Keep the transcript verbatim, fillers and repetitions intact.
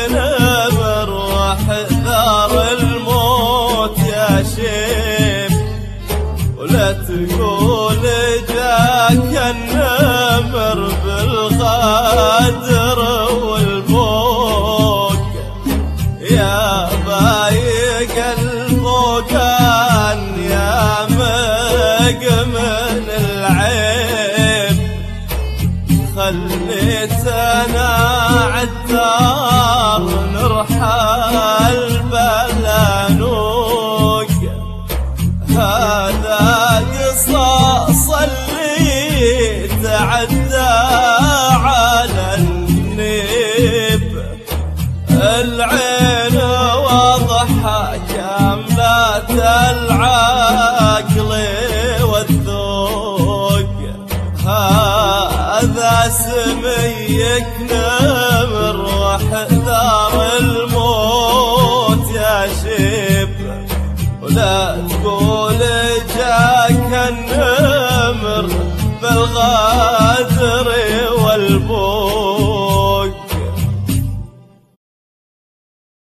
نمر واحذر الموت يا شيب، ولا تقول جاك النمر بالغدر والبوق، يا بايق الفوقان يا مقمن العيب، خليتنا عالدار نرحل بلا نوق، هذا قصاص اللي تعدى على النيب، العين واضحة كاملة العقل والذوق، هذا سميك